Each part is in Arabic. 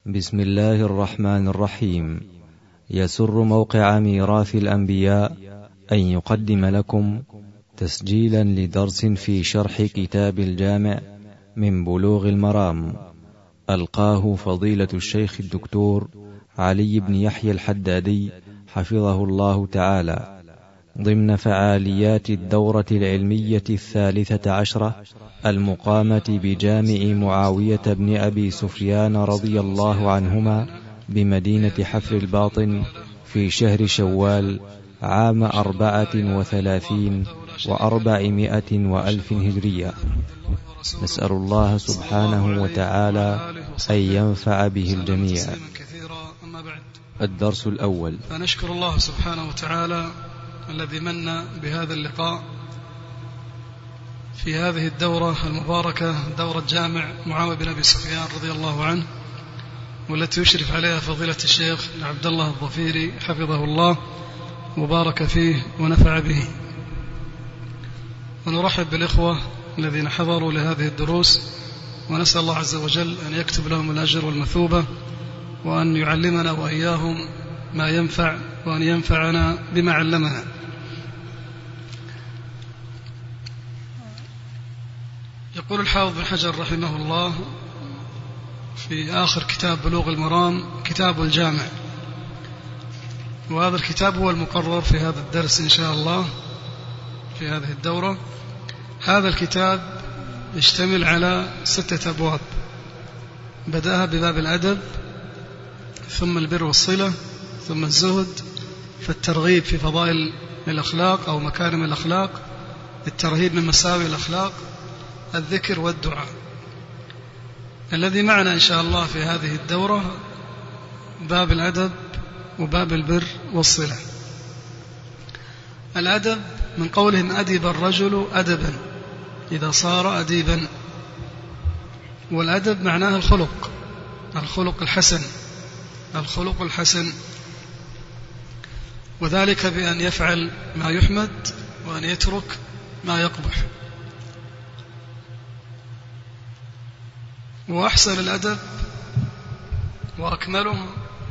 بسم الله الرحمن الرحيم. يسر موقع ميراث الأنبياء أن يقدم لكم تسجيلا لدرس في شرح كتاب الجامع من بلوغ المرام، ألقاه فضيلة الشيخ الدكتور علي بن يحيى الحدادي حفظه الله تعالى ضمن فعاليات الدورة العلمية 13 المقامة بجامع معاوية بن أبي سفيان رضي الله عنهما بمدينة حفر الباطن في شهر شوال عام 34 و400 وألف هجرية. نسأل الله سبحانه وتعالى أن ينفع به الجميع. الدرس الأول. فنشكر الله سبحانه وتعالى الذي من بهذا اللقاء في هذه الدورة المباركة، دورة جامع معاوية بن أبي سفيان رضي الله عنه، والتي يشرف عليها فضيلة الشيخ عبد الله الظفيري حفظه الله وبارك فيه ونفع به. ونرحب بالإخوة الذين حضروا لهذه الدروس، ونسأل الله عز وجل أن يكتب لهم الأجر والمثوبة، وأن يعلمنا وإياهم ما ينفع، وأن ينفعنا بما علمنا. يقول الحافظ بن حجر رحمه الله في آخر كتاب بلوغ المرام كتاب الجامع، وهذا الكتاب هو المقرر في هذا الدرس إن شاء الله في هذه الدورة. هذا الكتاب يشتمل على 6 أبواب، بدأها بباب الأدب، ثم البر والصلة، ثم الزهد، فالترغيب في فضائل الأخلاق أو مكارم الأخلاق، الترهيب من مساوئ الأخلاق، الذكر والدعاء. الذي معنا إن شاء الله في هذه الدورة باب الأدب وباب البر والصلة. الأدب من قولهم أدب الرجل أدبا إذا صار أديبا، والأدب معناه الخلق، الخلق الحسن، الخلق الحسن، وذلك بأن يفعل ما يحمد وأن يترك ما يقبح. وأحسن الأدب وأكمله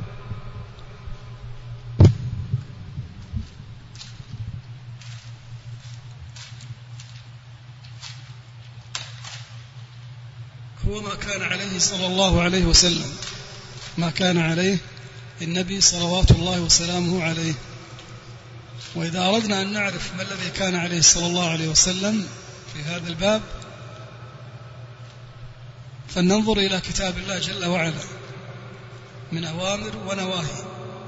هو ما كان عليه صلى الله عليه وسلم، ما كان عليه النبي صلوات الله وسلامه عليه. وإذا أردنا أن نعرف ما الذي كان عليه صلى الله عليه وسلم في هذا الباب، فلننظر إلى كتاب الله جل وعلا من أوامر ونواهي.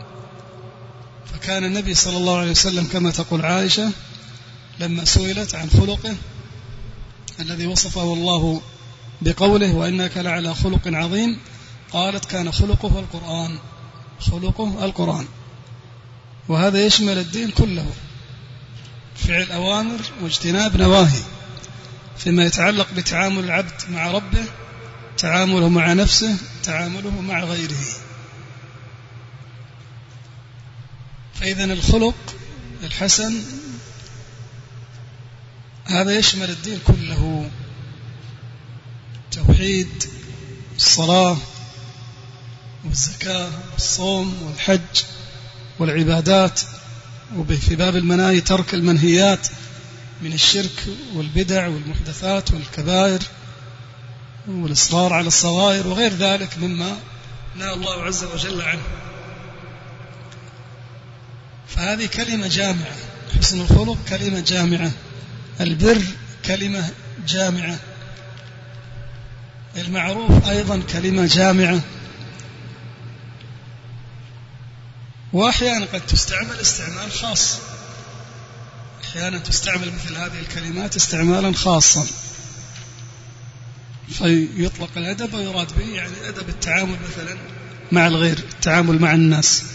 فكان النبي صلى الله عليه وسلم كما تقول عائشة لما سئلت عن خلقه الذي وصفه الله بقوله وإنك لعلى خلق عظيم، قالت كان خلقه القرآن، خلقه القرآن. وهذا يشمل الدين كله، فعل أوامر واجتناب نواهي، فيما يتعلق بتعامل العبد مع ربه، تعامله مع نفسه، تعامله مع غيره. فإذن الخلق الحسن هذا يشمل الدين كله، التوحيد، الصلاة والزكاة والصوم والحج والعبادات، وفي باب المناهي ترك المنهيات من الشرك والبدع والمحدثات والكبائر والإصرار على الصغائر وغير ذلك مما نهى الله عز وجل عنه. فهذه كلمة جامعة، حسن الخلق كلمة جامعة، البر كلمة جامعة، المعروف أيضا كلمة جامعة. وأحيانا قد تستعمل استعمال خاص، أحيانا تستعمل مثل هذه الكلمات استعمالا خاصا، فيطلق الأدب ويراد به يعني أدب التعامل مثلا مع الغير، التعامل مع الناس.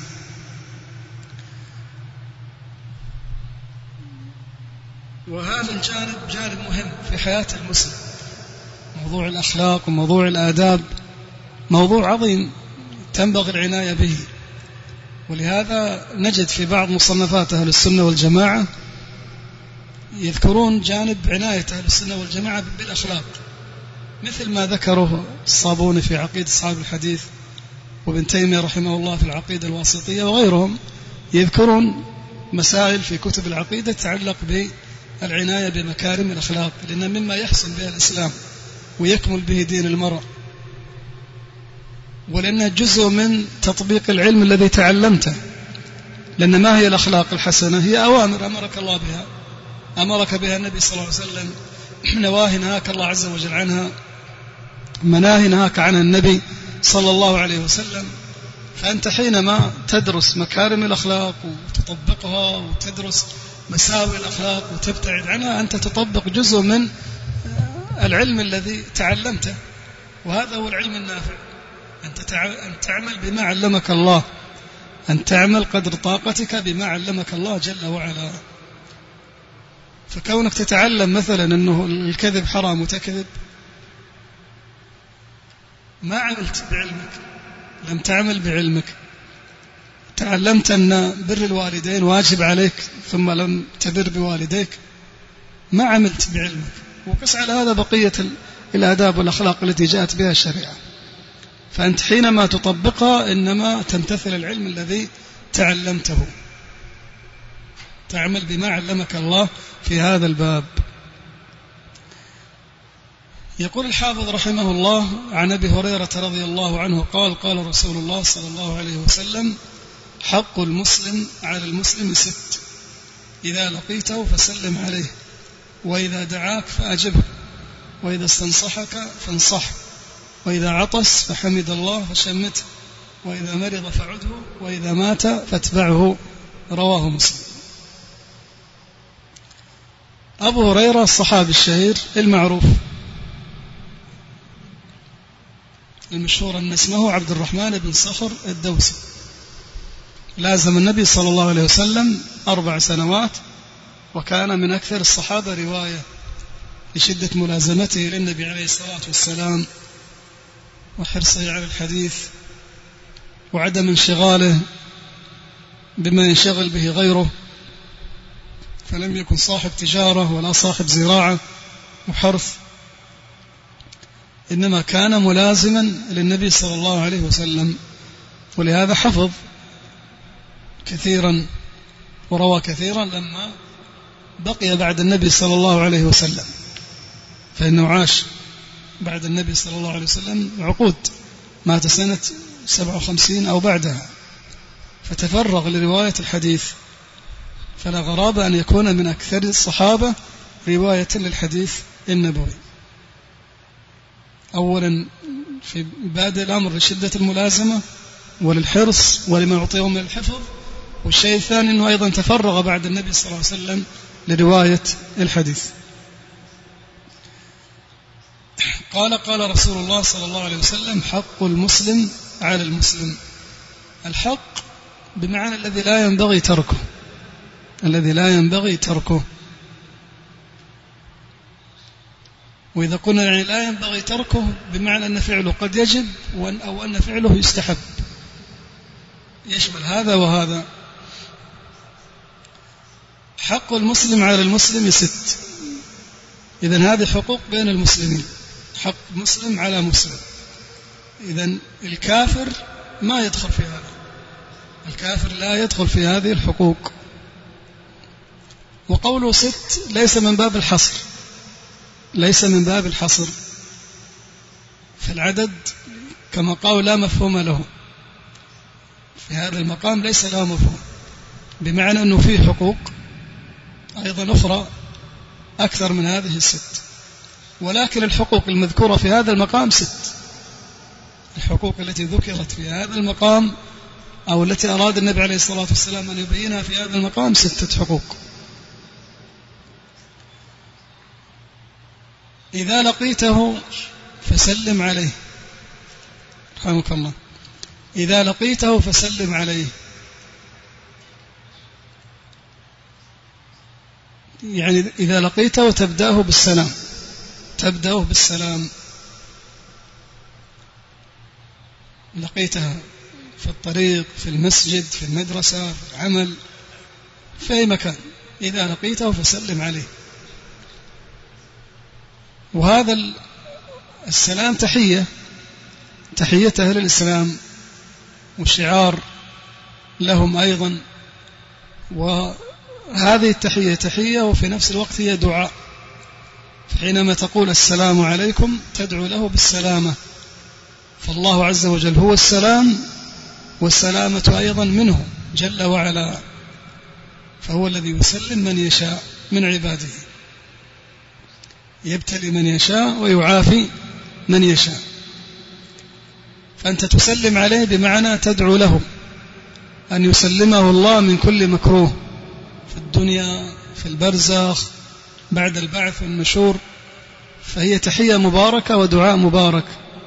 وهذا الجانب جانب مهم في حياة المسلم، موضوع الأخلاق وموضوع الآداب موضوع عظيم تنبغي العناية به. ولهذا نجد في بعض مصنفات أهل السنة والجماعة يذكرون جانب عناية أهل السنة والجماعة بالأخلاق، مثل ما ذكره الصابوني في عقيدة أصحاب الحديث وابن تيمية رحمه الله في العقيدة الواسطية وغيرهم يذكرون مسائل في كتب العقيدة تتعلق بالعناية بمكارم الأخلاق، لأن مما يحسن به الإسلام ويكمل به دين المرء، ولأنه جزء من تطبيق العلم الذي تعلمته. لأن ما هي الأخلاق الحسنة؟ هي أوامر أمرك الله بها، أمرك بها النبي صلى الله عليه وسلم، نواهي نهاك الله عز وجل عنها، مناهي نهاك عنها النبي صلى الله عليه وسلم. فأنت حينما تدرس مكارم الأخلاق وتطبقها وتدرس مساوئ الأخلاق وتبتعد عنها، أنت تطبق جزء من العلم الذي تعلمته، وهذا هو العلم النافع. أن تعمل بما علمك الله، أن تعمل قدر طاقتك بما علمك الله جل وعلا. فكونك تتعلم مثلا أنه الكذب حرام وتكذب، ما عملت بعلمك، لم تعمل بعلمك. تعلمت أن بر الوالدين واجب عليك ثم لم تبر بوالديك، ما عملت بعلمك. وقس على هذا بقية الآداب والأخلاق التي جاءت بها الشريعة. فأنت حينما تطبقها إنما تمتثل العلم الذي تعلمته، تعمل بما علمك الله في هذا الباب. يقول الحافظ رحمه الله عن أبي هريرة رضي الله عنه قال: قال رسول الله صلى الله عليه وسلم: حق المسلم على المسلم 6: إذا لقيته فسلم عليه، وإذا دعاك فأجبه، وإذا استنصحك فانصح، وإذا عطس فحمد الله فشمته، وإذا مرض فعده، وإذا مات فاتبعه. رواه مسلم. أبو هريرة الصحابي الشهير المعروف المشهور أن اسمه عبد الرحمن بن صخر الدوسي، لازم النبي صلى الله عليه وسلم 4 سنوات، وكان من أكثر الصحابة رواية لشدة ملازمته للنبي عليه الصلاة والسلام وحرصه على الحديث وعدم انشغاله بما ينشغل به غيره. فلم يكن صاحب تجارة ولا صاحب زراعة وحرث، إنما كان ملازما للنبي صلى الله عليه وسلم، ولهذا حفظ كثيرا وروى كثيرا لما بقي بعد النبي صلى الله عليه وسلم، فإنه عاش بعد النبي صلى الله عليه وسلم عقود، مات سنة 57 أو بعدها، فتفرغ لرواية الحديث. فلا غرابة أن يكون من أكثر الصحابة رواية للحديث النبوي. أولا في بادئ الأمر لشدة الملازمة وللحرص ولما يعطيه من الحفظ، والشيء الثاني أنه أيضا تفرغ بعد النبي صلى الله عليه وسلم لرواية الحديث. قال رسول الله صلى الله عليه وسلم: حق المسلم على المسلم. الحق بمعنى الذي لا ينبغي تركه، الذي لا ينبغي تركه. وإذا قلنا يعني لا ينبغي تركه بمعنى أن فعله قد يجب أو أن فعله يستحب، يشمل هذا وهذا. حق المسلم على المسلم 6. إذن هذه حقوق بين المسلمين، حق مسلم على مسلم. إذن الكافر ما يدخل في هذا، الكافر لا يدخل في هذه الحقوق. وقوله 6 ليس من باب الحصر، ليس من باب الحصر، فالعدد كما قالوا لا مفهوم له في هذا المقام، ليس له مفهوم، بمعنى أنه فيه حقوق أيضا أخرى أكثر من هذه 6، ولكن الحقوق المذكورة في هذا المقام 6. الحقوق التي ذكرت في هذا المقام أو التي أراد النبي عليه الصلاة والسلام أن يبينها في هذا المقام 6 حقوق. إذا لقيته فسلم عليه، رحمك الله. إذا لقيته فسلم عليه، يعني إذا لقيته تبدأه بالسلام، تبدأه بالسلام. لقيتها في الطريق، في المسجد، في المدرسة، في العمل، في أي مكان، إذا لقيته فسلم عليه. وهذا السلام تحية أهل الإسلام، وشعار لهم أيضا. وهذه التحية تحية وفي نفس الوقت هي دعاء، فحينما تقول السلام عليكم تدعو له بالسلامة، فالله عز وجل هو السلام والسلامة أيضا منه جل وعلا، فهو الذي يسلم من يشاء من عباده، يبتلي من يشاء ويعافي من يشاء. فأنت تسلم عليه بمعنى تدعو له أن يسلمه الله من كل مكروه في الدنيا في البرزخ بعد البعث والنشور، فهي تحية مباركة ودعاء مبارك.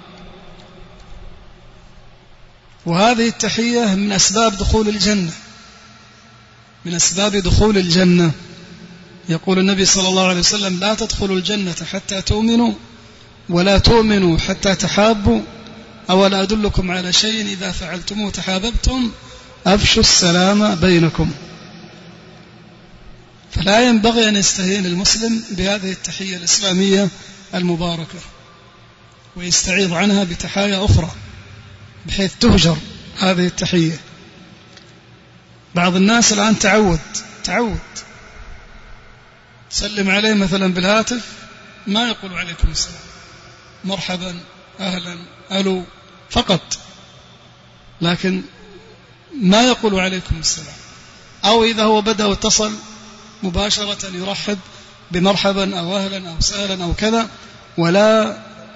وهذه التحية من أسباب دخول الجنة، من أسباب دخول الجنة. يقول النبي صلى الله عليه وسلم: لا تدخلوا الجنة حتى تؤمنوا ولا تؤمنوا حتى تحابوا، أولا أدلكم على شيء إذا فعلتموه تحاببتم، أفشوا السلام بينكم. فلا ينبغي أن يستهين المسلم بهذه التحية الإسلامية المباركة ويستعيض عنها بتحايا أخرى بحيث تهجر هذه التحية. بعض الناس الآن تعود سلم عليه مثلا بالهاتف ما يقول عليكم السلام، مرحبا أهلا ألو فقط، لكن ما يقول عليكم السلام. أو إذا هو بدأ واتصل مباشرة يرحب بمرحبا أو أهلا أو سهلا أو كذا، ولا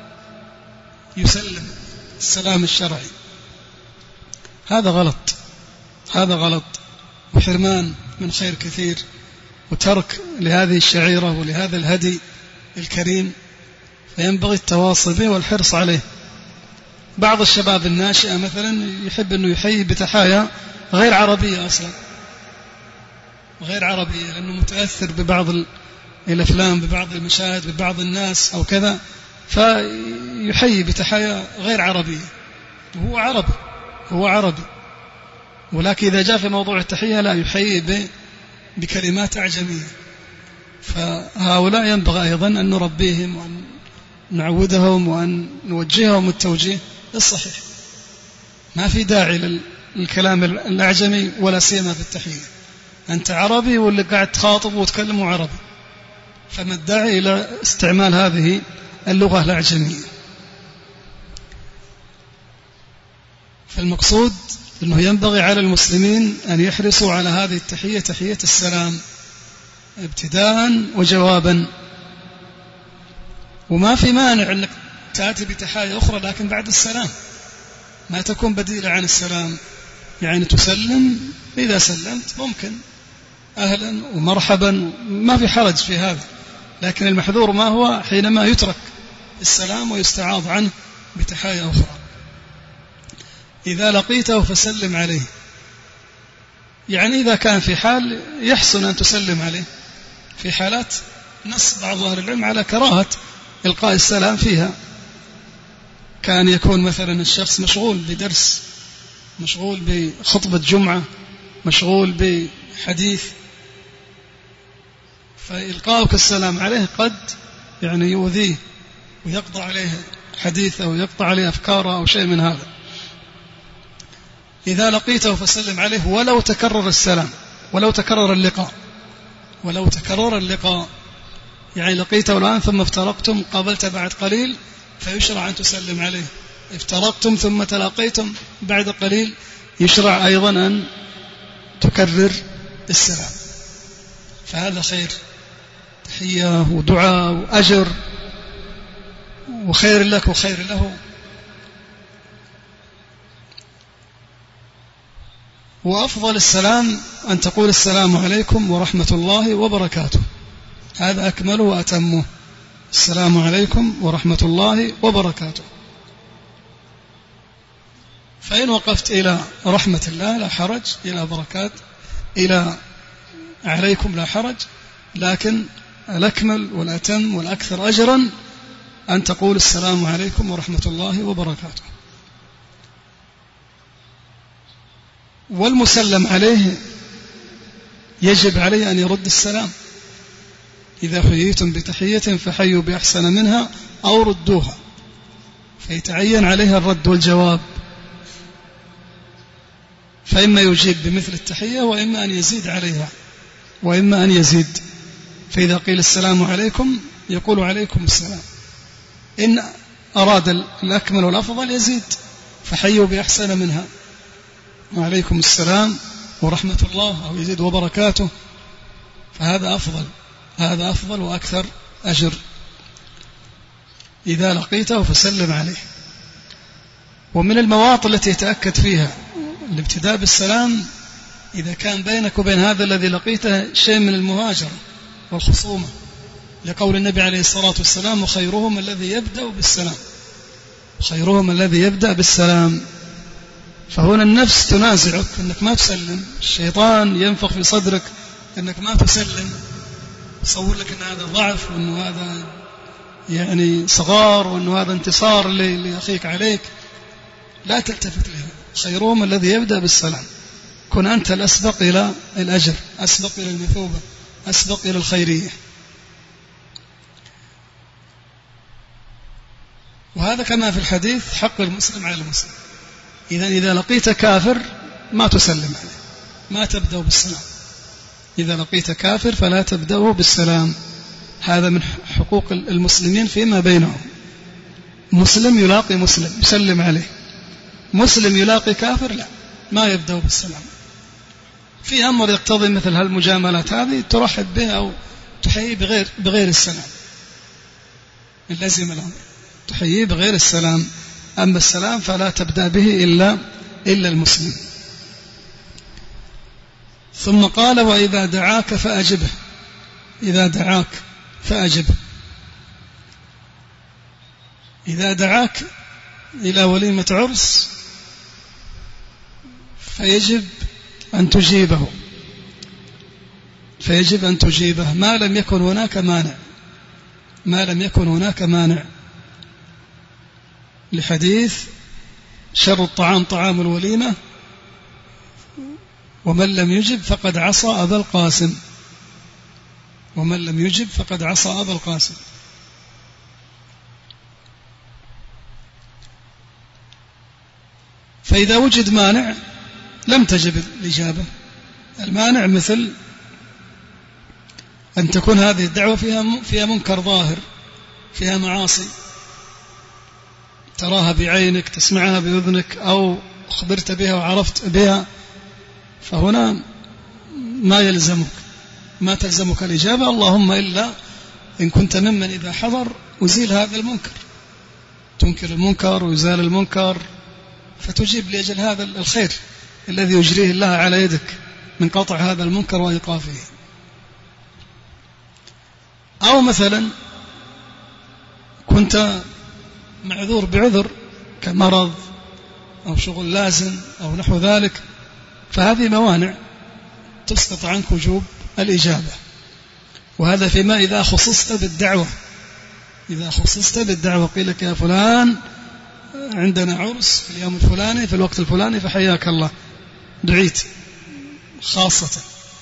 يسلم السلام الشرعي. هذا غلط وحرمان من خير كثير وترك لهذه الشعيرة ولهذا الهدي الكريم، فينبغي التواصي به والحرص عليه. بعض الشباب الناشئة مثلا يحب أنه يحيي بتحايا غير عربية أصلا، غير عربية، لأنه متأثر ببعض الأفلام ببعض المشاهد ببعض الناس أو كذا، فيحيي بتحايا غير عربية وهو عربي، ولكن إذا جاء في موضوع التحية لا يحيي بكلمات أعجمية. فهؤلاء ينبغي أيضا أن نربيهم وأن نعودهم وأن نوجههم التوجيه الصحيح. ما في داعي للكلام الأعجمي ولا سيما في التحية. أنت عربي واللي قاعد تخاطب وتكلمه عربي، فما الداعي إلى استعمال هذه اللغة الأعجمية؟ فالمقصود أنه ينبغي على المسلمين أن يحرصوا على هذه التحية، تحية السلام ابتداء وجوابا. وما في مانع أنك تأتي بتحايا أخرى لكن بعد السلام، ما تكون بديلة عن السلام، يعني تسلم إذا سلمت ممكن أهلا ومرحبا، ما في حرج في هذا، لكن المحذور ما هو حينما يترك السلام ويستعاض عنه بتحايا أخرى. إذا لقيته فسلم عليه، يعني إذا كان في حال يحسن أن تسلم عليه، في حالات نص بعض أهل العلم على كراهة إلقاء السلام فيها، كان يكون مثلا الشخص مشغول بدرس، مشغول بخطبة جمعة، مشغول بحديث، فإلقاؤك السلام عليه قد يعني يؤذيه ويقطع عليه حديثه أو يقطع عليه أفكاره أو شيء من هذا. إذا لقيته فسلم عليه ولو تكرر السلام، ولو تكرر اللقاء، يعني لقيته الآن ثم افترقتم قابلت بعد قليل فيشرع أن تسلم عليه، افترقتم ثم تلاقيتم بعد قليل يشرع أيضا أن تكرر السلام. فهذا خير، تحية ودعاء وأجر وخير لك وخير له. وأفضل السلام أن تقول السلام عليكم ورحمة الله وبركاته، هذا أكمله وأتمه، السلام عليكم ورحمة الله وبركاته. فإن وقفت إلى رحمة الله لا حرج، إلى بركات، إلى عليكم لا حرج، لكن الأكمل والأتم والأكثر أجرا أن تقول السلام عليكم ورحمة الله وبركاته. والمسلم عليه يجب عليه أن يرد السلام، إذا حييتم بتحية فحيوا بأحسن منها أو ردوها، فيتعين عليها الرد والجواب. فإما يجيب بمثل التحية وإما أن يزيد عليها وإما أن يزيد. فإذا قيل السلام عليكم يقول عليكم السلام. إن أراد الأكمل والأفضل يزيد، فحيوا بأحسن منها، وعليكم السلام ورحمة الله، أو يزيد وبركاته، فهذا أفضل، هذا أفضل وأكثر أجر. إذا لقيته فسلم عليه. ومن المواطن التي يتأكد فيها الابتداء بالسلام إذا كان بينك وبين هذا الذي لقيته شيء من المهاجرة والخصومة، لقول النبي عليه الصلاة والسلام: وخيرهم الذي يبدأ بالسلام، خيرهم الذي يبدأ بالسلام. فهنا النفس تنازعك أنك ما تسلم، الشيطان ينفخ في صدرك أنك ما تسلم، يصور لك أن هذا ضعف، وأنه هذا يعني صغار، وأنه هذا انتصار لأخيك عليك. لا تلتفت له. خيرهم الذي يبدأ بالسلام. كن أنت الأسبق إلى الأجر، أسبق إلى المثوبة، أسبق إلى الخيرية. وهذا كما في الحديث حق المسلم على المسلم. إذا لقيت كافر ما تسلم عليه، ما تبدأ بالسلام. إذا لقيت كافر فلا تبدأه بالسلام. هذا من حقوق المسلمين فيما بينهم. مسلم يلاقي مسلم يسلم عليه، مسلم يلاقي كافر لا، ما يبدأ بالسلام. في أمر يقتضي مثل هالمجاملات هذه ترحب بها أو تحييه بغير السلام، لازم الأمر تحييه بغير السلام. أما السلام فلا تبدأ به إلا المسلم. ثم قال: وإذا دعاك فأجبه. إذا دعاك فأجبه. إذا دعاك إلى وليمة عرس فيجب أن تجيبه، فيجب أن تجيبه ما لم يكن هناك مانع، ما لم يكن هناك مانع، لحديث: شر الطعام طعام الوليمة، ومن لم يجب فقد عصى أبا القاسم، ومن لم يجب فقد عصى أبا القاسم. فإذا وجد مانع لم تجب الإجابة. المانع مثل أن تكون هذه الدعوة فيها منكر ظاهر، فيها معاصي تراها بعينك، تسمعها بأذنك، أو أخبرت بها وعرفت بها، فهنا ما تلزمك الإجابة، اللهم إلا إن كنت ممن إذا حضر أزيل هذا المنكر، تنكر المنكر ويزال المنكر، فتجيب لأجل هذا الخير الذي يجريه الله على يدك من قطع هذا المنكر وإيقافه. أو مثلا كنت معذور بعذر كمرض أو شغل لازم أو نحو ذلك، فهذه موانع تسقط عنك وجوب الإجابة. وهذا فيما إذا خصصت بالدعوة، إذا خصصت بالدعوة قيل لك: يا فلان عندنا عرس في اليوم الفلاني في الوقت الفلاني فحياك الله، دعيت خاصة،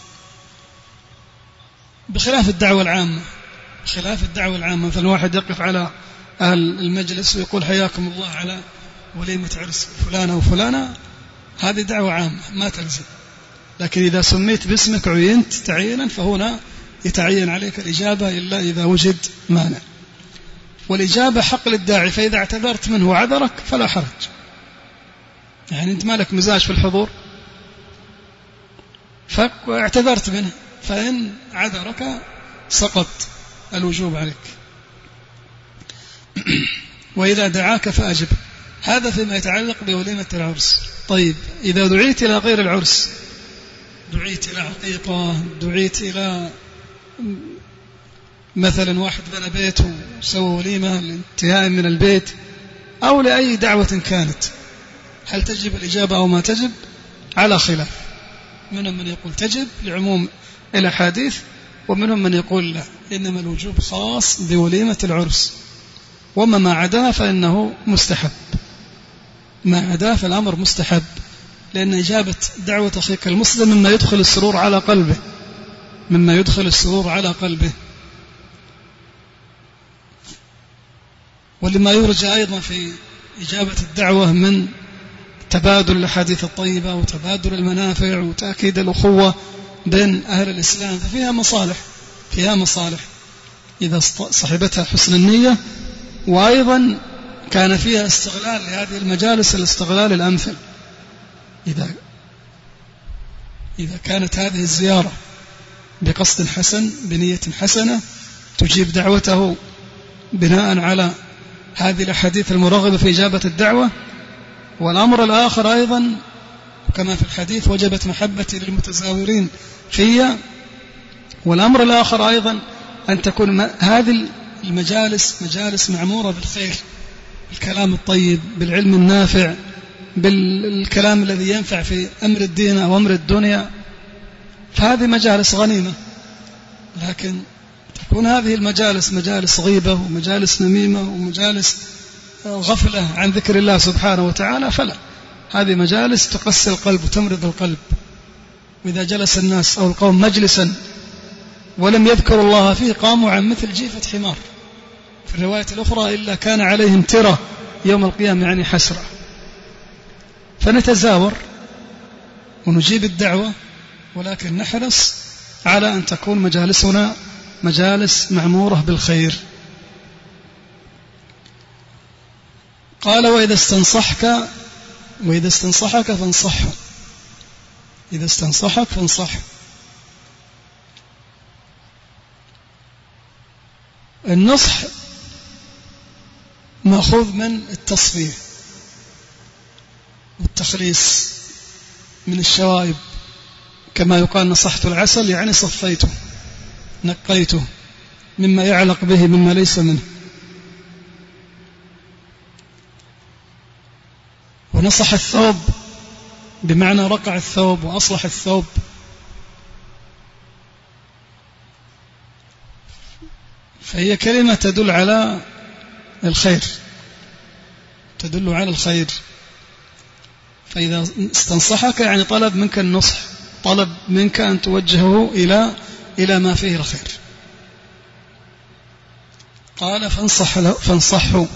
بخلاف الدعوة العامة. خلاف الدعوة العامة، مثلا واحد يقف على أهل المجلس ويقول: حياكم الله على وليمة عرس فلانة وفلانة، هذه دعوة عامة ما تلزم. لكن إذا سميت باسمك عينت تعيينا فهنا يتعين عليك الإجابة إلا إذا وجد مانع. والإجابة حق للداعي، فإذا اعتذرت منه وعذرك فلا حرج. يعني أنت مالك مزاج في الحضور فاعتذرت منه، فإن عذرك سقط الوجوب عليك. وإذا دعاك فأجب. هذا فيما يتعلق بوليمة العرس. طيب، إذا دعيت إلى غير العرس، دعيت إلى عقيقة، دعيت إلى مثلا واحد بنى بيت وسوى وليمة لانتهاء من البيت، أو لأي دعوة كانت، هل تجب الإجابة أو ما تجب؟ على خلاف. منهم من يقول تجب لعموم الأحاديث، ومنهم من يقول لا، إنما الوجوب خاص بوليمة العرس، وما ما عداه فإنه مستحب، ما عداه فالأمر مستحب، لأن إجابة دعوة أخيك المسلم مما يدخل السرور على قلبه، مما يدخل السرور على قلبه. ولما يرجى أيضا في إجابة الدعوة من تبادل الأحاديث الطيبة وتبادل المنافع وتأكيد الأخوة بين أهل الإسلام، ففيها مصالح إذا صحبتها حسن النية، وأيضا كان فيها استغلال لهذه المجالس الاستغلال الأمثل. إذا كانت هذه الزيارة بقصد حسن بنية حسنة تجيب دعوته بناء على هذه الأحاديث المرغبة في إجابة الدعوة. والأمر الآخر أيضا كما في الحديث وجبت محبتي للمتزاورين فيها. والأمر الآخر أيضا أن تكون هذه المجالس مجالس معمورة بالخير، بالكلام الطيب، بالعلم النافع، بالكلام الذي ينفع في أمر الدين أو أمر الدنيا، فهذه مجالس غنيمة. لكن تكون هذه المجالس مجالس غيبة ومجالس نميمة ومجالس غفلة عن ذكر الله سبحانه وتعالى، فلا، هذه مجالس تقسي القلب وتمرض القلب. وإذا جلس الناس أو القوم مجلسا ولم يذكروا الله فيه قاموا عن مثل جيفة حمار، في الرواية الأخرى إلا كان عليهم ترى يوم القيامة، يعني حسرة. فنتزاور ونجيب الدعوة، ولكن نحرص على أن تكون مجالسنا مجالس معمورة بالخير. قال وإذا استنصحك فانصحه، إذا استنصحك فانصحه. النصح مأخوذ من التصفية والتخليص من الشوائب، كما يقال نصحت العسل، يعني صفيته نقيته مما يعلق به مما ليس منه. ونصح الثوب بمعنى رقع الثوب وأصلح الثوب. فهي كلمة تدل على الخير، تدل على الخير. فإذا استنصحك يعني طلب منك النصح، طلب منك أن توجهه إلى ما فيه الخير. قال فانصحه.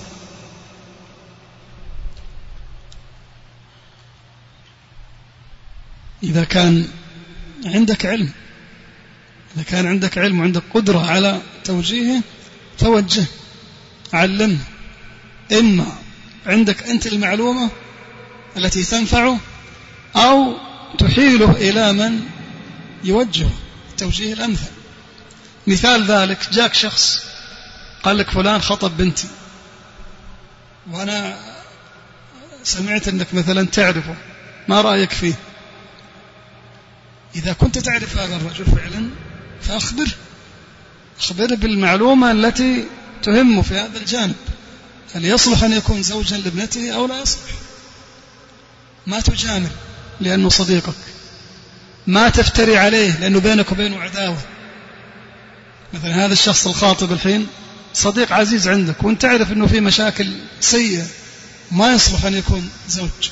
إذا كان عندك علم، إذا كان عندك علم وعندك قدرة على توجيهه توجه، علمه. إما عندك أنت المعلومة التي تنفعه، أو تحيله إلى من يوجهه التوجيه الأمثل. مثال ذلك، جاك شخص قال لك فلان خطب بنتي، وأنا سمعت أنك مثلا تعرفه، ما رأيك فيه؟ إذا كنت تعرف هذا الرجل فعلا فأخبره بالمعلومة التي تهمه في هذا الجانب، هل يصلح أن يكون زوجا لابنته أو لا يصلح. ما تجامل لأنه صديقك، ما تفتري عليه لأنه بينك وبينه عداوة. مثلا هذا الشخص الخاطب الحين صديق عزيز عندك، وانت تعرف أنه في مشاكل سيئة ما يصلح أن يكون زوج،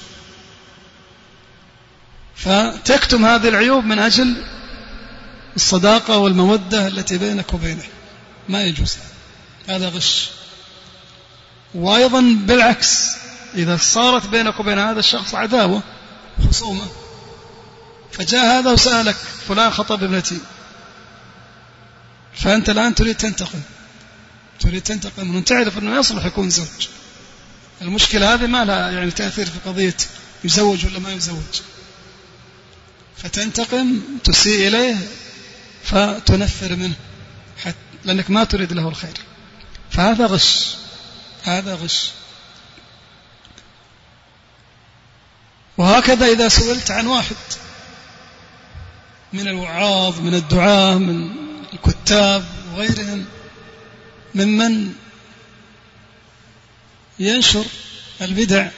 فتكتم هذه العيوب من أجل الصداقة والمودة التي بينك وبينه، ما يجوز، هذا غش. وأيضا بالعكس، إذا صارت بينك وبين هذا الشخص عداوة خصومة، فجاء هذا وسألك فلان خطب ابنتي، فأنت الآن تريد تنتقم وأنت تعرف أنه يصلح يكون زوج. المشكلة هذه ما لها يعني تأثير في قضية يزوج ولا ما يزوج، فتنتقم، تسيء إليه، فتنفر منه لأنك ما تريد له الخير، فهذا غش، هذا غش. وهكذا إذا سئلت عن واحد من الوعاظ، من الدعاة، من الكتاب وغيرهم ممن ينشر البدع،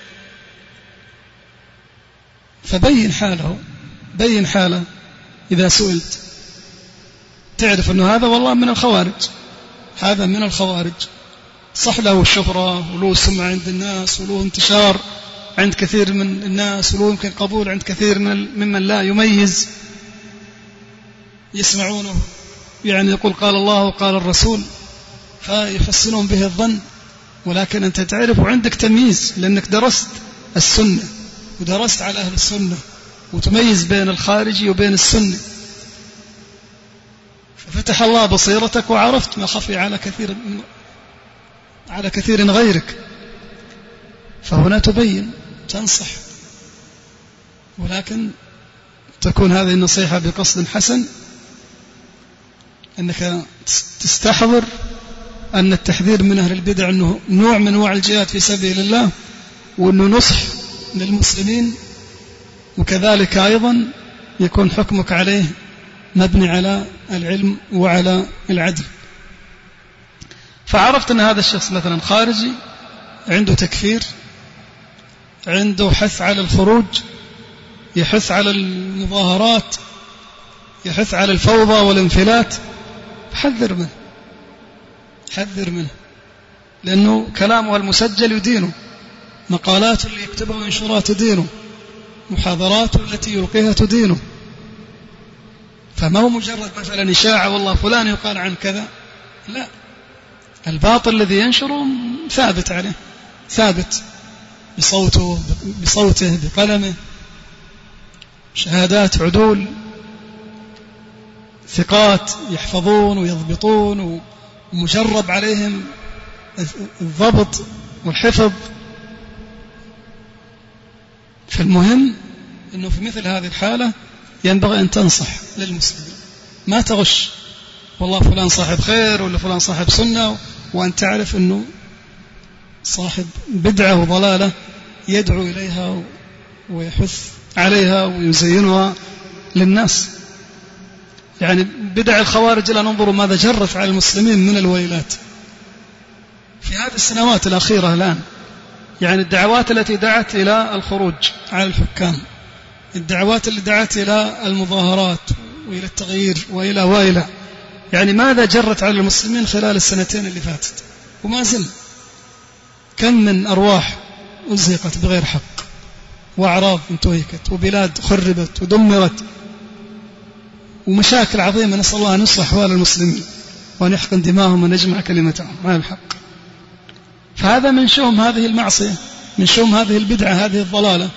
فبين حاله إذا سئلت، تعرف أنه هذا والله من الخوارج، هذا من الخوارج، صح له الشهرة وله سمعة عند الناس وله انتشار عند كثير من الناس وله يمكن قبول عند كثير ممن لا يميز، يسمعونه يعني يقول قال الله وقال الرسول فيحسنون به الظن، ولكن أنت تعرف وعندك تمييز لأنك درست السنة ودرست على أهل السنة وتميز بين الخارجي وبين السني، ففتح الله بصيرتك وعرفت ما خفي على كثير غيرك، فهنا تبين تنصح، ولكن تكون هذه النصيحة بقصد حسن، أنك تستحضر أن التحذير من أهل البدع أنه نوع من أنواع الجهاد في سبيل الله، وأنه نصح للمسلمين، وكذلك أيضا يكون حكمك عليه مبني على العلم وعلى العدل. فعرفت أن هذا الشخص مثلا خارجي، عنده تكفير، عنده حث على الخروج، يحث على المظاهرات، يحث على الفوضى والانفلات، حذر منه، لأنه كلامه المسجل يدينه، مقالات اللي يكتبها وينشرها تدينه، محاضرات التي يلقيها تدينه. فما هو مجرد مثلا إشاعة والله فلان يقال عن كذا، لا، الباطل الذي ينشره ثابت عليه، ثابت بصوته بقلمه، شهادات عدول ثقات يحفظون ويضبطون ومجرب عليهم الضبط والحفظ. فالمهم أنه في مثل هذه الحالة ينبغي أن تنصح للمسلمين، ما تغش والله فلان صاحب خير ولا فلان صاحب سنة، وأن تعرف أنه صاحب بدعة وضلالة يدعو إليها ويحث عليها ويزينها للناس. يعني بدع الخوارج لا ننظر ماذا جرت على المسلمين من الويلات في هذه السنوات الأخيرة الآن. يعني الدعوات التي دعت إلى الخروج على الحكام، الدعوات التي دعت إلى المظاهرات وإلى التغيير وإلى يعني ماذا جرت على المسلمين خلال السنتين اللي فاتت، وما زل كم من أرواح أزهقت بغير حق، وأعراض انتهكت، وبلاد خربت ودمرت، ومشاكل عظيمة. نسأل الله أن يصلح أحوال المسلمين وأن يحقن دماءهم ونجمع كلمتهم على الحق. فهذا من شؤم هذه المعصية، من شؤم هذه البدعة، هذه الضلالة.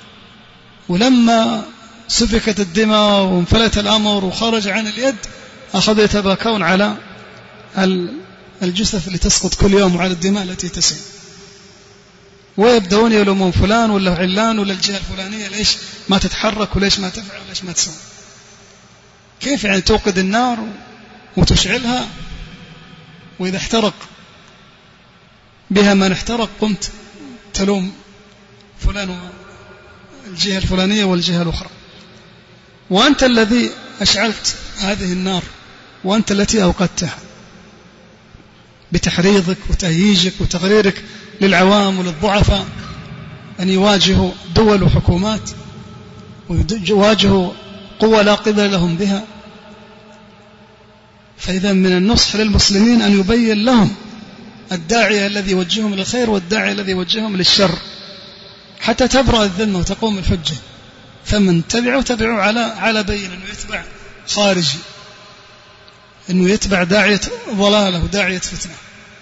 ولما سفكت الدماء وانفلت الأمر وخرج عن اليد، أخذوا يتباكون على الجثث اللي تسقط كل يوم وعلى الدماء التي تسيل، ويبدأون يلومون فلان ولا علان ولا الجهة الفلانية ليش ما تتحرك وليش ما تفعل وليش ما تسوي. كيف يعني توقد النار وتشعلها، وإذا احترق بها من احترق قمت تلوم فلان الجهة الفلانية والجهة الأخرى، وأنت الذي أشعلت هذه النار، وأنت التي أوقدتها بتحريضك وتهييجك وتغريرك للعوام وللضعفاء أن يواجهوا دول وحكومات ويواجهوا قوة لا قبل لهم بها. فإذا من النصح للمسلمين أن يبين لهم الداعية الذي يوجههم للخير والداعية الذي يوجههم للشر، حتى تبرأ الذمة وتقوم الحجة. فمن تبعوا على بين أنه يتبع خارجي، أنه يتبع داعية ضلالة وداعية فتنة،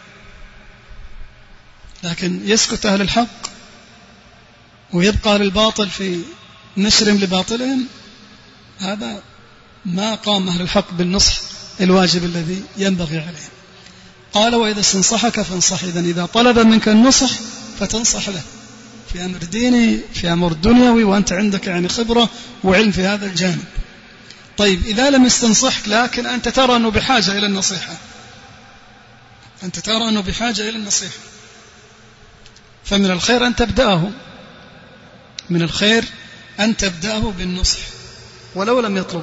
لكن يسكت أهل الحق ويبقى للباطل في نشرهم لباطلهم، هذا ما قام أهل الحق بالنصح الواجب الذي ينبغي عليه. قال وإذا استنصحك فانصح، إذا طلب منك النصح فتنصح له في أمر ديني في أمر دنيوي، وأنت عندك يعني خبرة وعلم في هذا الجانب. طيب إذا لم يستنصحك لكن أنت ترى أنه بحاجة إلى النصيحة، فمن الخير أن تبدأه بالنصح ولو لم يطلب.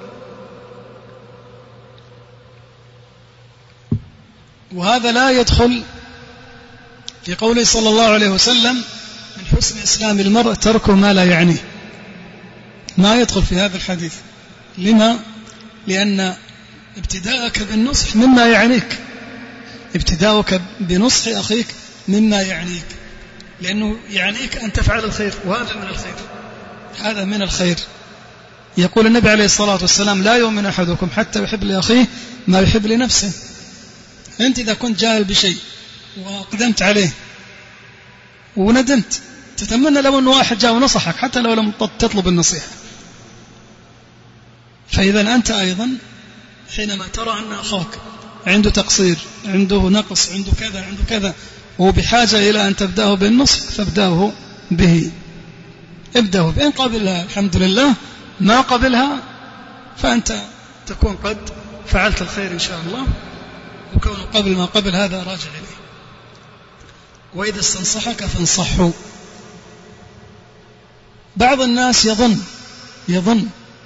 وهذا لا يدخل في قوله صلى الله عليه وسلم من حسن إسلام المرء تركه ما لا يعنيه، ما يدخل في هذا الحديث. لما؟ لأن ابتداءك بالنصح مما يعنيك، ابتداءك بنصح أخيك مما يعنيك، لأنه يعنيك أن تفعل الخير، وهذا من الخير. يقول النبي عليه الصلاة والسلام لا يؤمن أحدكم حتى يحب لأخيه ما يحب لنفسه. أنت إذا كنت جاهل بشيء وقدمت عليه وندمت تتمنى لو أن واحد جاء ونصحك حتى لو لم تطلب النصيحة. فإذا أنت أيضا حينما ترى أن أخاك عنده تقصير، عنده نقص، عنده كذا عنده كذا، وهو بحاجة إلى أن تبدأه بالنصح، فابدأه به، ابدأه بإن قبلها الحمد لله، ما قبلها فأنت تكون قد فعلت الخير إن شاء الله، وكون قبل ما قبل هذا راجع إليه. وإذا استنصحك فانصحه. بعض الناس يظن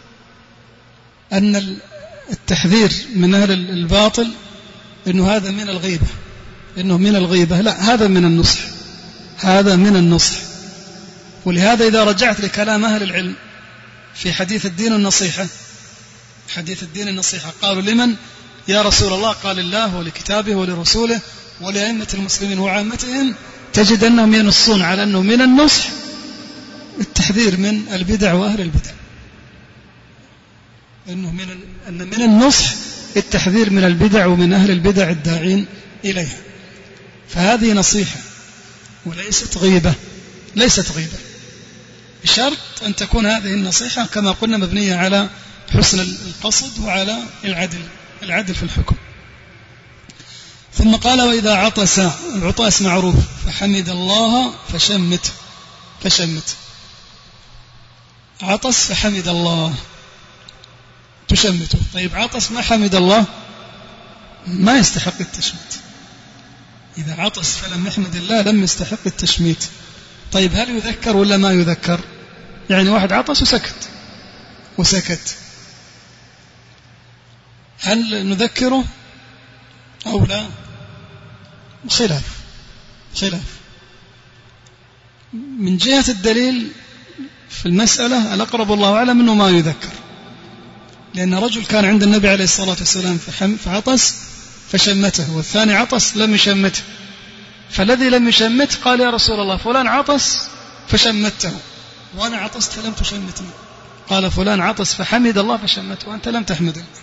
أن التحذير من أهل الباطل إنه هذا من الغيبة، إنه من الغيبة. لا، هذا من النصح، هذا من النصح. ولهذا إذا رجعت لكلام أهل العلم في حديث الدين النصيحة، حديث الدين النصيحة قالوا لمن يا رسول الله؟ قال الله ولكتابه ولرسوله ولأئمة المسلمين وعامتهم، تجد أنهم ينصون على أنه من النصح التحذير من البدع وأهل البدع، أنه من النصح التحذير من البدع ومن أهل البدع الداعين إليها. فهذه نصيحة وليست غيبة، ليست غيبة، بشرط أن تكون هذه النصيحة كما قلنا مبنية على حسن القصد وعلى العدل في الحكم. ثم قال وإذا عطس، العطاس معروف، فحمد الله فشمت، عطس فحمد الله تشمته. طيب عطس ما حمد الله ما يستحق التشميت، إذا عطس فلم يحمد الله لم يستحق التشميت. طيب هل يذكر ولا ما يذكر؟ يعني واحد عطس وسكت، هل نذكره أو لا؟ خلاف. من جهة الدليل في المسألة الأقرب الله أعلم أنه ما يذكر، لأن رجل كان عند النبي عليه الصلاة والسلام فعطس فشمته، والثاني عطس لم يشمته، فالذي لم يشمت قال يا رسول الله فلان عطس فشمته وأنا عطست فلم تشمتني. قال فلان عطس فحمد الله فشمته وأنت لم تحمد الله.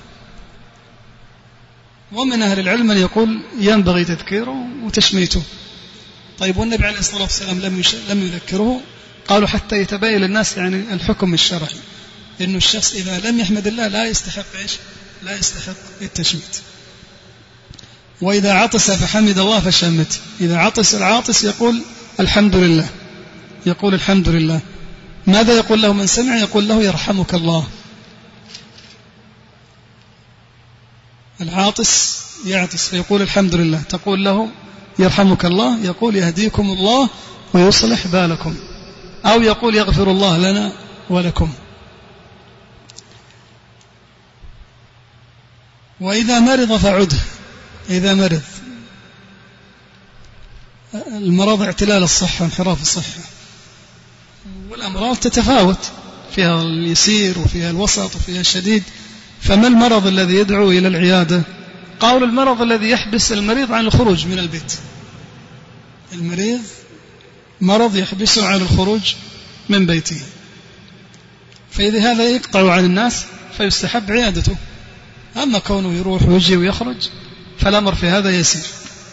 ومن أهل العلم من يقول ينبغي تذكيره وتشميته. طيب والنبي عليه الصلاة والسلام لم يذكره، قالوا حتى يتبين للناس يعني الحكم الشرعي، إنه الشخص إذا لم يحمد الله لا يستحق التشميت. وإذا عطس فحمد الله فشمت، إذا عطس العاطس يقول الحمد لله. ماذا يقول له من سمع؟ يقول له يرحمك الله. العاطس يعطس فيقول الحمد لله، تقول له يرحمك الله، يقول يهديكم الله ويصلح بالكم، أو يقول يغفر الله لنا ولكم. وإذا مرض فعده، إذا مرض، المرض اعتلال الصحة، انحراف الصحة، والأمراض تتفاوت، فيها اليسير وفيها الوسط وفيها الشديد. فما المرض الذي يدعو إلى العيادة؟ قالوا المرض الذي يحبس المريض عن الخروج من البيت. المريض مرض يحبسه عن الخروج من بيته، فإذا هذا يقطع عن الناس فيستحب عيادته. أما كونه يروح ويجي ويخرج فالأمر في هذا يسير.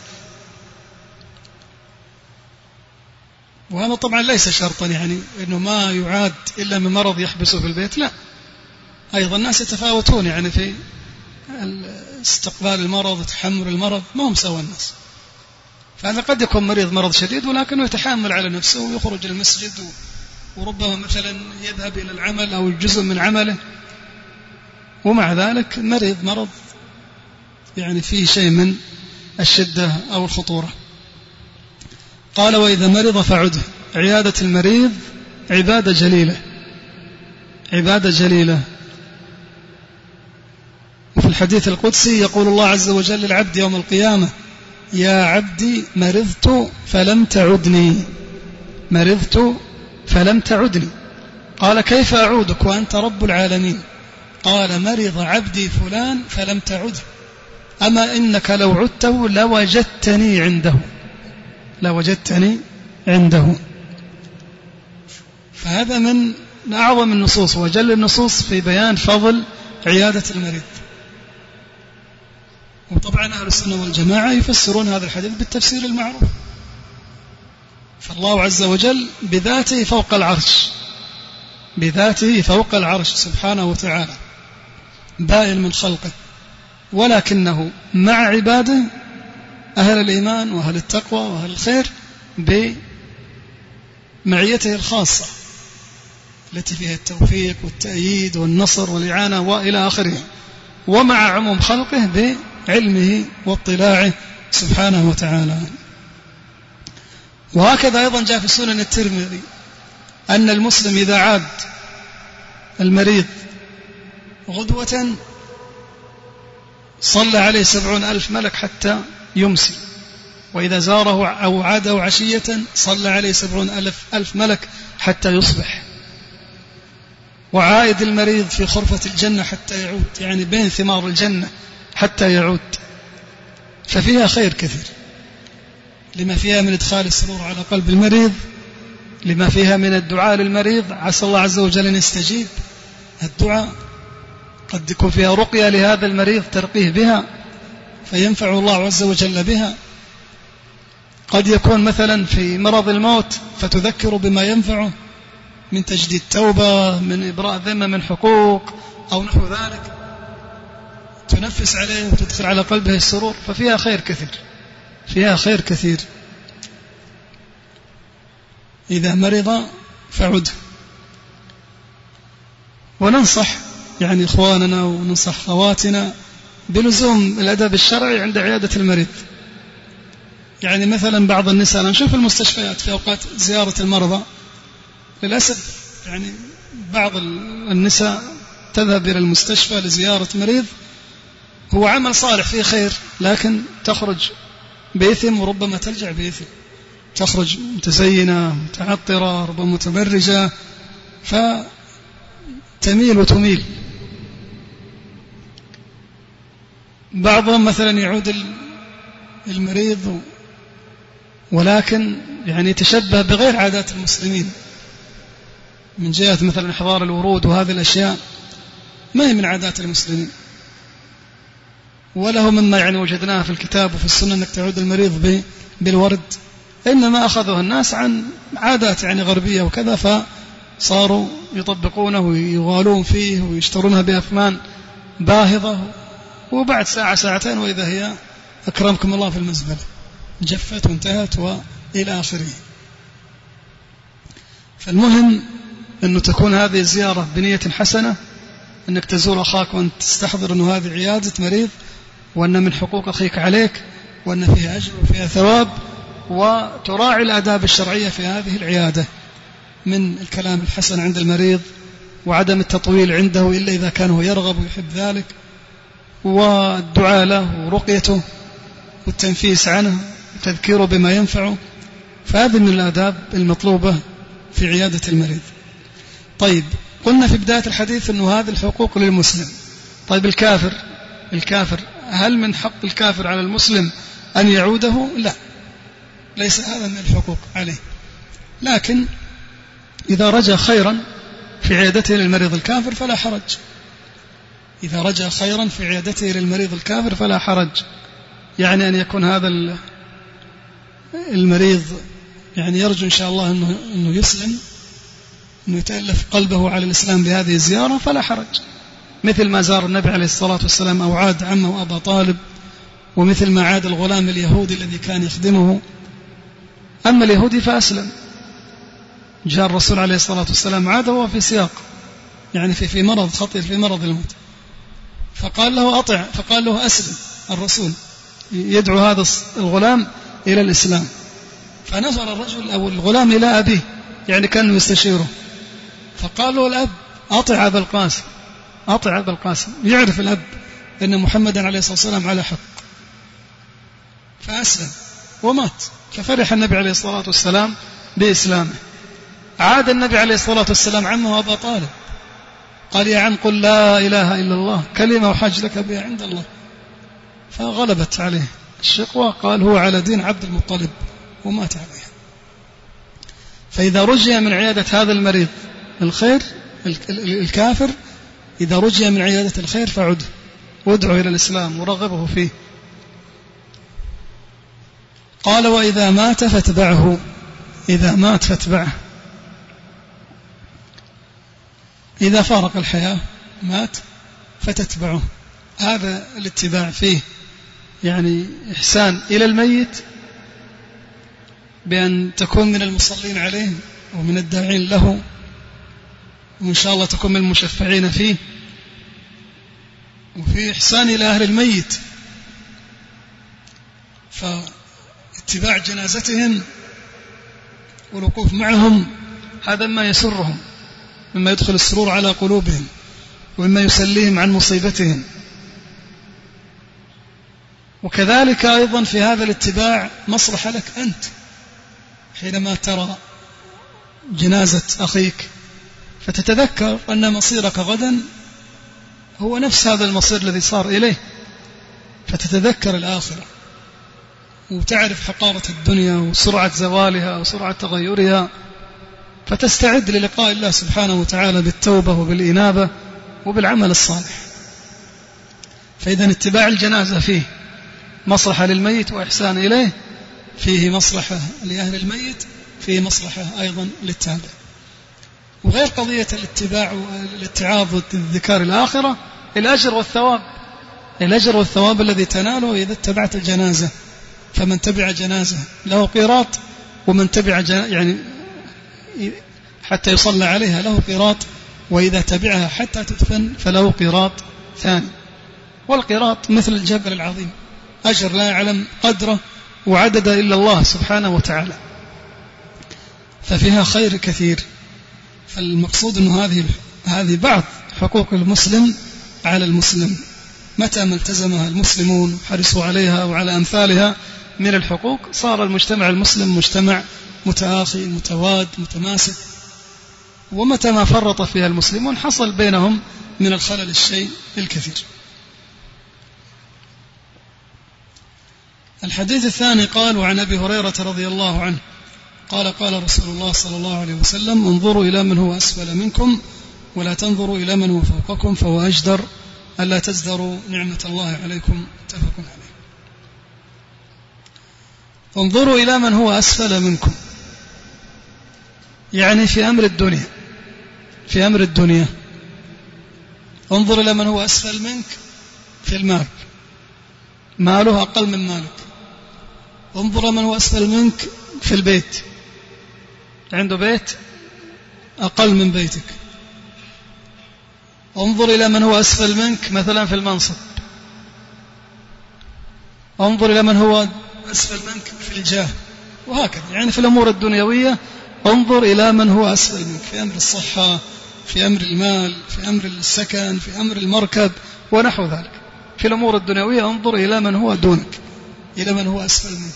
وهذا طبعا ليس شرطا يعني أنه ما يعاد إلا من مرض يحبسه في البيت، لا، أيضا الناس يتفاوتون يعني في استقبال المرض وتحمل المرض، ما هم سوى الناس. فهذا قد يكون مريض مرض شديد ولكنه يتحمل على نفسه ويخرج المسجد، وربما مثلا يذهب إلى العمل أو جزء من عمله، ومع ذلك مرض يعني فيه شيء من الشدة أو الخطورة. قال وإذا مرض فعده، عيادة المريض عبادة جليلة. وفي الحديث القدسي يقول الله عز وجل للعبد يوم القيامة يا عبدي مرضت فلم تعدني. قال كيف أعودك وأنت رب العالمين؟ قال مرض عبدي فلان فلم تعده، أما إنك لو عدته لوجدتني عنده. فهذا من أعظم النصوص وجل النصوص في بيان فضل عيادة المريض. وطبعا أهل السنة والجماعة يفسرون هذا الحديث بالتفسير المعروف، فالله عز وجل بذاته فوق العرش، بذاته فوق العرش سبحانه وتعالى بائن من خلقه، ولكنه مع عباده أهل الإيمان وأهل التقوى وأهل الخير بمعيته الخاصة التي فيها التوفيق والتأييد والنصر والإعانة وإلى آخره، ومع عموم خلقه بعلمه واطلاعه سبحانه وتعالى. وهكذا أيضا جاء في سنن الترمذي أن المسلم إذا عاد المريض غدوة صلى عليه 70,000 ملك حتى يمسي، وإذا زاره أو عاده عشية صلى عليه 70,000 ملك حتى يصبح. وعائد المريض في خرفة الجنة حتى يعود، يعني بين ثمار الجنة حتى يعود. ففيها خير كثير، لما فيها من إدخال السرور على قلب المريض، لما فيها من الدعاء للمريض، عسى الله عز وجل أن يستجيب الدعاء. قد يكون فيها رقية لهذا المريض ترقيه بها فينفع الله عز وجل بها. قد يكون مثلا في مرض الموت فتذكر بما ينفعه من تجديد توبة، من إبراء ذمة، من حقوق أو نحو ذلك، تنفس عليه وتدخل على قلبه السرور. ففيها خير كثير، فيها خير كثير. إذا مرض فعد. وننصح يعني إخواننا وننصح خواتنا بلزوم الأدب الشرعي عند عيادة المريض. يعني مثلا بعض النساء نشوف المستشفيات في أوقات زيارة المرضى للأسف، يعني بعض النساء تذهب إلى المستشفى لزيارة مريض، هو عمل صالح فيه خير، لكن تخرج بإثم وربما ترجع بإثم، تخرج متزينة متعطرة ربما متبرجة، فتميل وتميل. بعضهم مثلا يعود المريض ولكن يعني يتشبه بغير عادات المسلمين من جهة مثلا إحضار الورود وهذه الأشياء ما هي من عادات المسلمين، وله مما يعني وجدناه في الكتاب وفي السنة أنك تعود المريض بالورد، إنما أخذه الناس عن عادات يعني غربية وكذا، فصاروا يطبقونه ويغالون فيه ويشترونها بأثمان باهظة، وبعد ساعة ساعتين وإذا هي أكرمكم الله في المزبلة جفت وانتهت وإلى آخره. فالمهم أنه تكون هذه الزيارة بنية حسنة، أنك تزور أخاك وأنت تستحضر أنه هذه عيادة مريض، وأن من حقوق أخيك عليك، وأن فيها أجر وفيها ثواب، وتراعي الآداب الشرعية في هذه العيادة من الكلام الحسن عند المريض، وعدم التطويل عنده إلا إذا كان هو يرغب ويحب ذلك، والدعاء له ورقيته والتنفيس عنه وتذكيره بما ينفعه. فهذه من الآداب المطلوبة في عيادة المريض. طيب، قلنا في بداية الحديث أنه هذه الحقوق للمسلم. طيب الكافر هل من حق الكافر على المسلم أن يعوده؟ لا، ليس هذا من الحقوق عليه، لكن إذا رجى خيرا في عيادته للمريض الكافر فلا حرج. إذا رجى خيرا في عيادته للمريض الكافر فلا حرج، يعني أن يكون هذا المريض يعني يرجو إن شاء الله أنه يسلم، أنه يتألف قلبه على الإسلام بهذه الزيارة فلا حرج، مثل ما زار النبي عليه الصلاة والسلام أو عاد عمه أبا طالب، ومثل ما عاد الغلام اليهودي الذي كان يخدمه. أما اليهودي فأسلم، جاء الرسول عليه الصلاة والسلام عاد وهو في سياق يعني في مرض خطير، في مرض الموت، فقال له أطع، فقال له أسلم. الرسول يدعو هذا الغلام إلى الإسلام، فنظر الرجل أو الغلام إلى أبيه يعني كان يستشيره، فقال له الأب أطع أبا القاسم، أطع أبا القاسم. يعرف الأب أن محمدا عليه الصلاة والسلام على حق، فأسلم ومات. ففرح النبي عليه الصلاة والسلام بإسلامه. عاد النبي عليه الصلاة والسلام عمه أبا طالب، قال يا عم قل لا إله إلا الله كلمة أحاج لك بها عند الله، فغلبت عليه الشقوة، قال هو على دين عبد المطلب ومات عليه. فإذا رجي من عيادة هذا المريض الخير الكافر، إذا رجي من عيادة الخير فعده وادعو إلى الإسلام ورغبه فيه. قال وإذا مات فاتبعه، إذا مات فاتبعه، إذا فارق الحياة مات فتتبعه. هذا الاتباع فيه يعني إحسان إلى الميت بأن تكون من المصلين عليه ومن الداعين له، وإن شاء الله تكون من المشفعين فيه. وفي إحسان إلى أهل الميت، فاتباع جنازتهم والوقوف معهم هذا ما يسرهم، مما يدخل السرور على قلوبهم ومما يسليهم عن مصيبتهم. وكذلك أيضا في هذا الاتباع مصلحة لك أنت، حينما ترى جنازة أخيك فتتذكر أن مصيرك غدا هو نفس هذا المصير الذي صار إليه، فتتذكر الآخرة وتعرف حقارة الدنيا وسرعة زوالها وسرعة تغيرها، فتستعد للقاء الله سبحانه وتعالى بالتوبة وبالإنابة وبالعمل الصالح. فإذا اتباع الجنازة فيه مصلحة للميت وإحسان إليه، فيه مصلحة لأهل الميت، فيه مصلحة أيضا للتابع. وغير قضية الاتباع والاتعاظ والذكار الآخرة، الأجر والثواب، الأجر والثواب الذي تناله إذا اتبعت الجنازة. فمن تبع جنازة له قيراط، ومن تبع يعني حتى يصلى عليها له قيراط، وإذا تبعها حتى تدفن فله قيراط ثاني. والقيراط مثل الجبل العظيم، أجر لا يعلم قدره وعدد إلا الله سبحانه وتعالى، ففيها خير كثير. فالمقصود أنه هذه بعض حقوق المسلم على المسلم، متى ما التزمها المسلمون حرصوا عليها وعلى أمثالها من الحقوق صار المجتمع المسلم مجتمع متآخي متواد متماسك. ومتى ما فرط فيها المسلمون حصل بينهم من الخلل الشيء الكثير. الحديث الثاني قال: وعن أبي هريرة رضي الله عنه قال: قال رسول الله صلى الله عليه وسلم: انظروا إلى من هو أسفل منكم ولا تنظروا إلى من هو فوقكم فهو أجدر ألا تزدروا نعمة الله عليكم. متفق عليه. انظروا إلى من هو أسفل منكم، يعني في أمر الدنيا، في أمر الدنيا. انظر إلى من هو أسفل منك في المال، ماله أقل من مالك. انظر من هو أسفل منك في البيت، عنده بيت أقل من بيتك. انظر إلى من هو أسفل منك مثلا في المنصب. انظر إلى من هو أسفل منك في الجاه، وهكذا. يعني في الأمور الدنيوية انظر إلى من هو أسفل منك في أمر الصحة، في أمر المال، في أمر السكن، في أمر المركب ونحو ذلك. في الأمور الدنيوية انظر إلى من هو دونك، إلى من هو أسفل منك.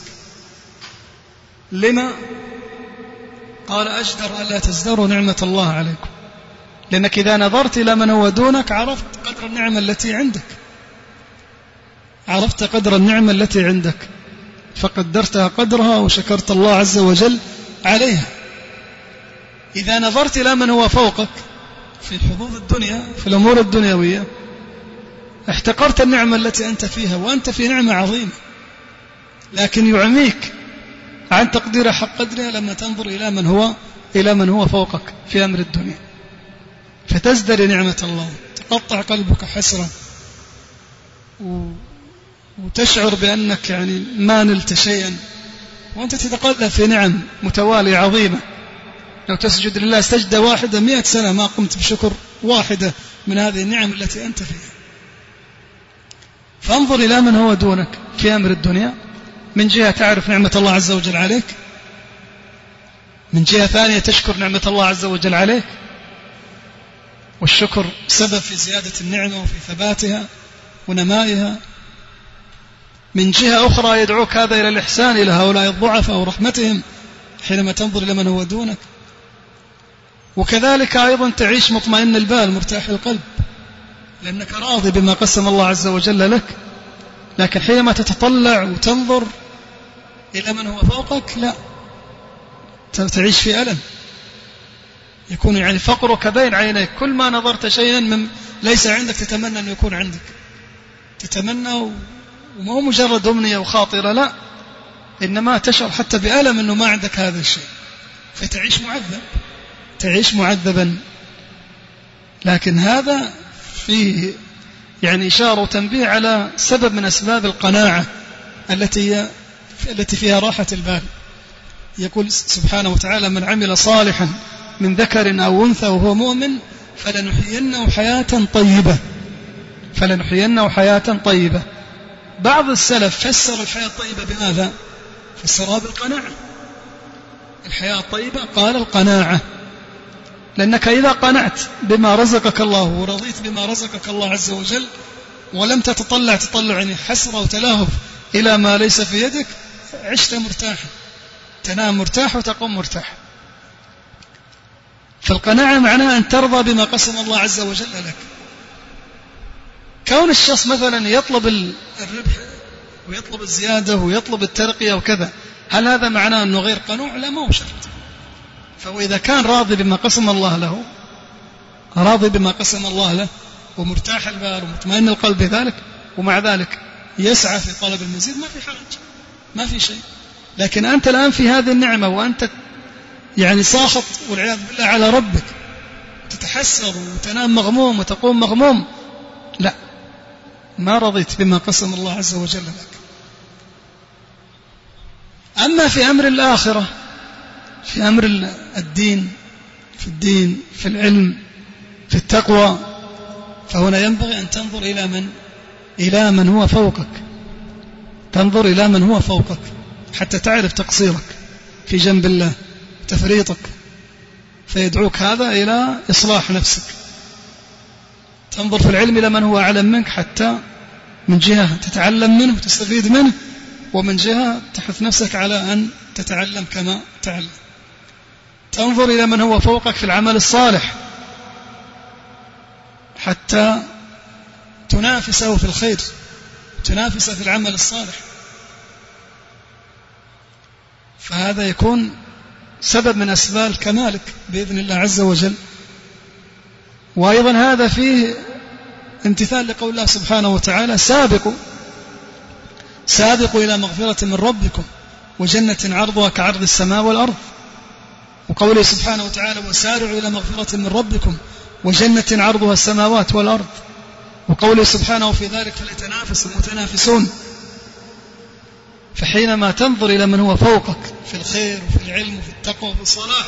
لما؟ قال: أجدر ألا تزدروا نعمة الله عليكم. لأنك إذا نظرت إلى من هو دونك عرفت قدر النعمة التي عندك، عرفت قدر النعمة التي عندك فقدرتها قدرها وشكرت الله عز وجل عليها. إذا نظرت إلى من هو فوقك في حظوظ الدنيا، في الأمور الدنيوية، احتقرت النعمة التي أنت فيها، وأنت في نعمة عظيمة، لكن يعميك عن تقدير حق قدرها لما تنظر إلى من هو فوقك في أمر الدنيا، فتزدري نعمة الله، تقطع قلبك حسرة وتشعر بأنك يعني ما نلت شيئا، وأنت تتقلب في نعم متوالية عظيمة. لو تسجد لله سجدة واحدة 100 سنة ما قمت بشكر واحدة من هذه النعم التي أنت فيها. فانظر إلى من هو دونك في أمر الدنيا، من جهة تعرف نعمة الله عز وجل عليك، من جهة ثانية تشكر نعمة الله عز وجل عليك، والشكر سبب في زيادة النعمة وفي ثباتها ونمائها. من جهة أخرى يدعوك هذا إلى الإحسان إلى هؤلاء الضعفاء ورحمتهم حينما تنظر إلى من هو دونك. وكذلك أيضا تعيش مطمئن البال مرتاح القلب، لأنك راضي بما قسم الله عز وجل لك. لكن حينما تتطلع وتنظر إلى من هو فوقك لا، تعيش في ألم، يكون يعني فقرك بين عينيك. كل ما نظرت شيئا من ليس عندك تتمنى أن يكون عندك، تتمنى، وما هو مجرد أمنية وخاطرة، لا، إنما تشعر حتى بألم أنه ما عندك هذا الشيء. فتعيش معذبا. لكن هذا فيه يعني إشارة وتنبيه على سبب من أسباب القناعة التي فيها راحة البال. يقول سبحانه وتعالى: من عمل صالحا من ذكر أو أنثى وهو مؤمن فلنحيينه حياة طيبة. بعض السلف فسر الحياة الطيبة بماذا؟ فسرها بالقناعة. الحياة الطيبة قال القناعة، لأنك إذا قنعت بما رزقك الله ورضيت بما رزقك الله عز وجل ولم تتطلع تطلع حسرة وتلاهف إلى ما ليس في يدك، عشت مرتاحا، تنام مرتاح وتقوم مرتاح. فالقناعة معناها أن ترضى بما قسم الله عز وجل لك. كون الشخص مثلا يطلب الربح ويطلب الزيادة ويطلب الترقية وكذا، هل هذا معناه أنه غير قنوع؟ لا، ما هو شرط. فإذا كان راضي بما قسم الله له ومرتاح البال ومطمئن القلب بذلك، ومع ذلك يسعى في طلب المزيد، ما في حرج، ما في شيء. لكن أنت الآن في هذه النعمة وأنت يعني ساخط والعياذ بالله على ربك، تتحسر وتنام مغموم وتقوم مغموم، لا، ما رضيت بما قسم الله عز وجل لك. أما في أمر الآخرة، في أمر الدين، في العلم، في التقوى، فهنا ينبغي أن تنظر إلى من هو فوقك، تنظر إلى من هو فوقك حتى تعرف تقصيرك في جنب الله، تفريطك، فيدعوك هذا إلى إصلاح نفسك. تنظر في العلم إلى من هو أعلم منك حتى من جهة تتعلم منه وتستفيد منه، ومن جهة تحث نفسك على أن تتعلم كما تعلم. تنظر إلى من هو فوقك في العمل الصالح حتى تنافسه في الخير، تنافسه في العمل الصالح، فهذا يكون سبب من أسباب كمالك بإذن الله عز وجل. وأيضا هذا فيه امتثال لقول الله سبحانه وتعالى: سابقوا إلى مغفرة من ربكم وجنة عرضها كعرض السماء والأرض. وقوله سبحانه وتعالى: وسارعوا إلى مغفرة من ربكم وجنة عرضها السماوات والأرض. وقوله سبحانه: في ذلك فليتنافس المتنافسون. فحينما تنظر إلى من هو فوقك في الخير وفي العلم وفي التقوى وفي الصلاح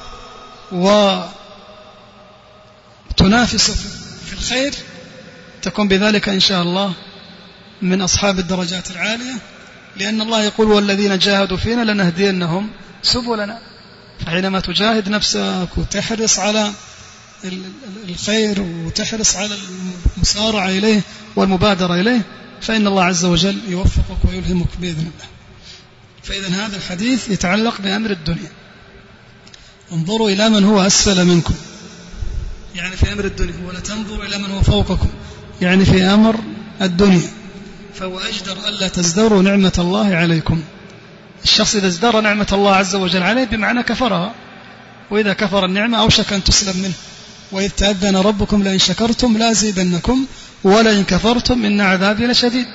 وتنافس في الخير، تكون بذلك إن شاء الله من أصحاب الدرجات العالية، لأن الله يقول: والذين جاهدوا فينا لنهدينهم سبلنا. فحينما تجاهد نفسك وتحرص على الخير وتحرص على المسارعة إليه والمبادرة إليه، فإن الله عز وجل يوفقك ويلهمك بإذن الله. فإذن هذا الحديث يتعلق بأمر الدنيا. انظروا إلى من هو أسفل منكم، يعني في أمر الدنيا، ولا تنظروا إلى من هو فوقكم، يعني في أمر الدنيا. فهو أجدر ألا تزدروا نعمة الله عليكم. الشخص إذا ازدر نعمة الله عز وجل عليه بمعنى كفرها، وإذا كفر النعمة أوشك أن تسلب منه. وإذ تأذن ربكم لئن شكرتم لأزيدنكم ولئن كفرتم إن عذابي لشديد.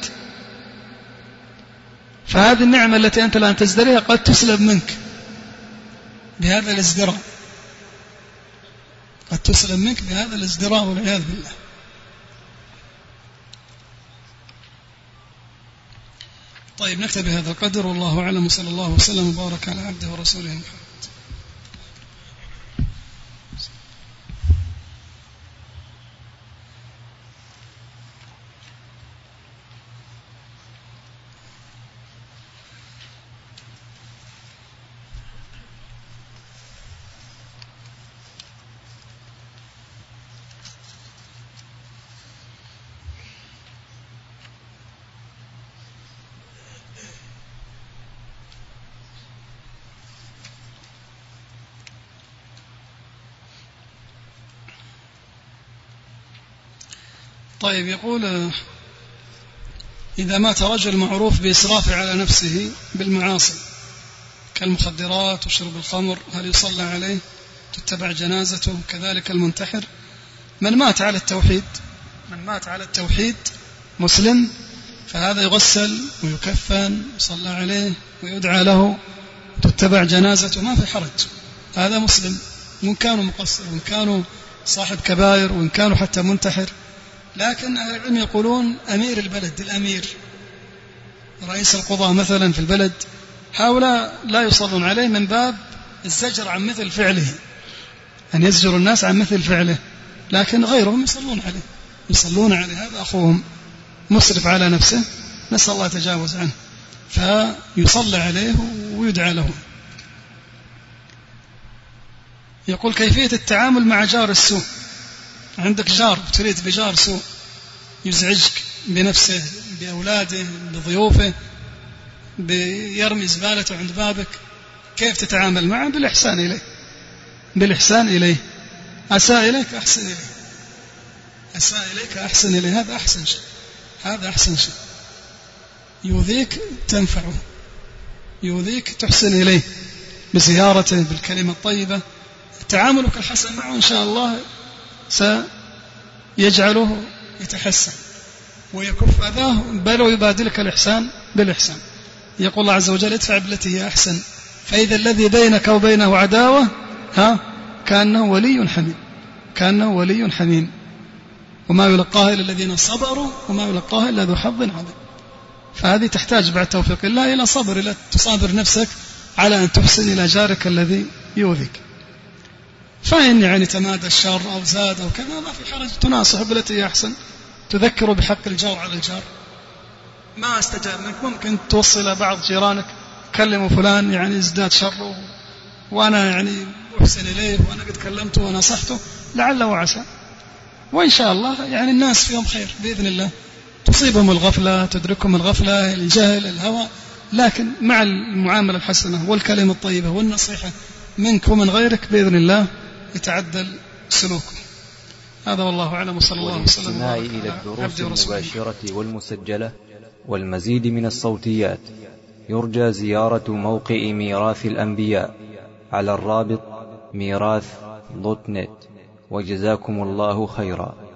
فهذه النعمة التي أنت الآن تزدريها قد تسلب منك بهذا الازدراء، قد تسلب منك بهذا الازدراء والعياذ بالله. طيب، نكتفي بهذا القدر، والله أعلم، وصلى الله وسلم وبارك على عبده ورسوله محمد. طيب، يقول: إذا مات رجل معروف بإسرافه على نفسه بالمعاصي كالمخدرات وشرب الخمر، هل يصلى عليه؟ تتبع جنازته؟ كذلك المنتحر. من مات على التوحيد مسلم، فهذا يغسل ويكفن ويصلى عليه ويدعى له، تتبع جنازته، ما في حرج، هذا مسلم، وإن كانوا مقصر، وإن كانوا صاحب كبائر، وإن كانوا حتى منتحر. لكن أهل العلم يقولون أمير البلد، الأمير رئيس القضاء مثلا في البلد، هؤلاء لا يصلون عليه من باب الزجر عن مثل فعله، أن يزجر الناس عن مثل فعله. لكن غيرهم يصلون عليه. هذا أخوهم مسرف على نفسه، نسأل الله يتجاوز عنه، فيصلى عليه ويدعى له. يقول كيفية التعامل مع جار السوء. عندك جار تريد بجار سوء يزعجك بنفسه، بأولاده، بضيوفه، بيرمي زبالته عند بابك، كيف تتعامل معه؟ بالإحسان إليه. أساء إليك أحسن إليه، هذا أحسن شيء. يؤذيك تنفعه، يؤذيك تحسن إليه بزيارته، بالكلمة الطيبة. تعاملك الحسن معه إن شاء الله سيجعله يتحسن ويكف أذاه، بل ويبادلك الإحسان بالإحسان. يقول الله عز وجل ادفع بالتي هي أحسن فإذا الذي بينك وبينه عداوة كأنه ولي حميم وما يلقاها إلا الذين صبروا وما يلقاها إلا ذو حظ عظيم. فهذه تحتاج بعد توفيق الله إلى صبر، إلى تصابر نفسك على أن تحسن إلى جارك الذي يؤذيك. فإن يعني تمادى الشر أو زاد أو كذا ما في حرج، تناصح بالتي هي أحسن، تذكر بحق الجار على الجار. ما استجاب منك ممكن توصل بعض جيرانك، كلموا فلان يعني ازداد شره وأنا يعني أحسن إليه وأنا قد كلمته ونصحته لعل وعسى، وإن شاء الله يعني الناس فيهم خير بإذن الله، تصيبهم الغفلة، تدركهم الغفلة، الجهل، الهوى، لكن مع المعاملة الحسنة والكلمة الطيبة والنصيحة منك ومن غيرك بإذن الله يتعدل سلوكه. هذا والله أعلم، وصلى الله وسلم على إلى الدروس المباشرة والمسجلة والمزيد من الصوتيات يرجى زيارة موقع ميراث الأنبياء على الرابط ميراث.net. وجزاكم الله خيرا.